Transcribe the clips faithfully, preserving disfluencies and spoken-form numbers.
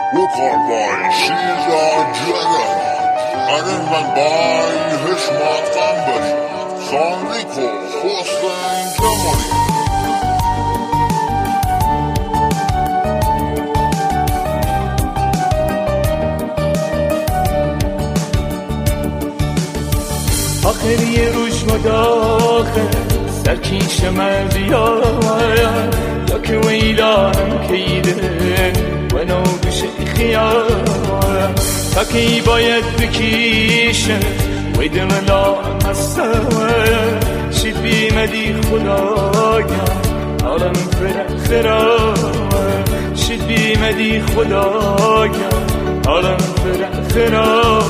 Look on boy, she's our jugger. Arin ben bay hışmattan başı. Sanriko, Hossein Cemali. آخر یه روش مداخل سرکیش مردیا یا که ویلانم کیده و نو بشه خیال تا کی باید بکیشه وی دلم هستم شید بیمدی خدایا عالم فرخرا شید بیمدی خدایا عالم فرخرا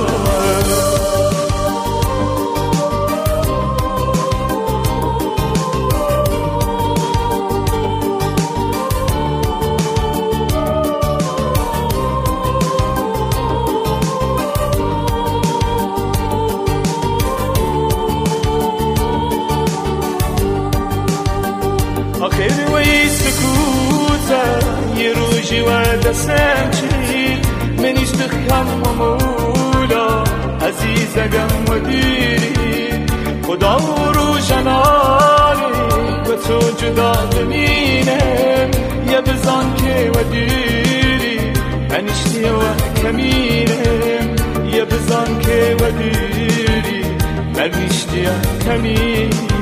آخر وی سکوتا یه روزی و دستم چید منیش دخم و مولا عزیزگم و دیری خدا رو جنانی و تو جدا بمینم یه بزن که و دیری منیشتی و کمینم یه بزن که و دیری منیشتی و کمینم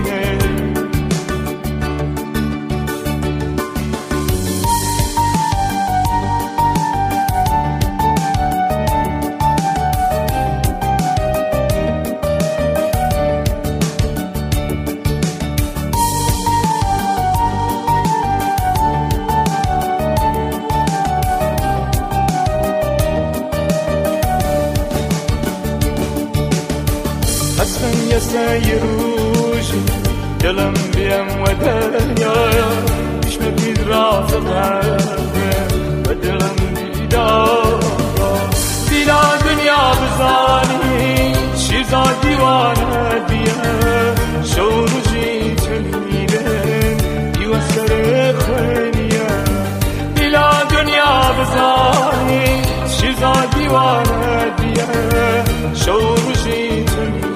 حسن یه سعی روشی دلم بیم و دریا چشم بید راز قلبه و دلم بیدار بیلا دنیا بزانی چیزا دیوانه بیه شوروجی تنیدن یو سر خونیه بیلا دنیا بزانی چیزا دیوانه بیه شوروجی تنیدن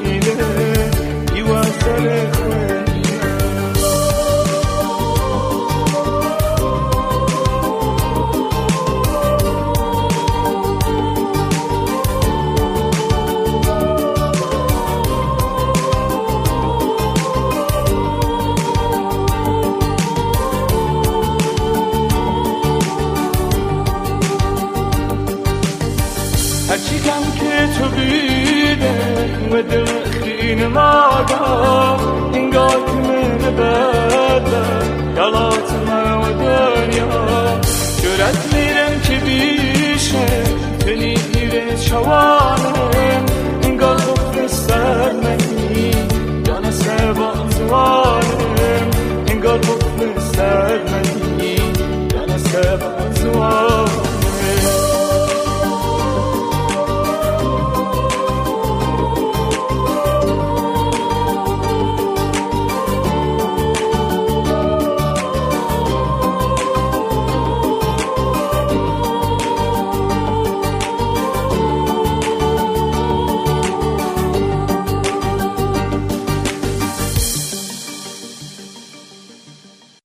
هرچی کم که تو بیده و دل خین مادا انگار که من بده یالات من و دنیا جرات میرم که بیشه تنی میره شوانم انگار بخت سر منی یا نسه بازوانم انگار بخت سر منی یا نسه بازوانم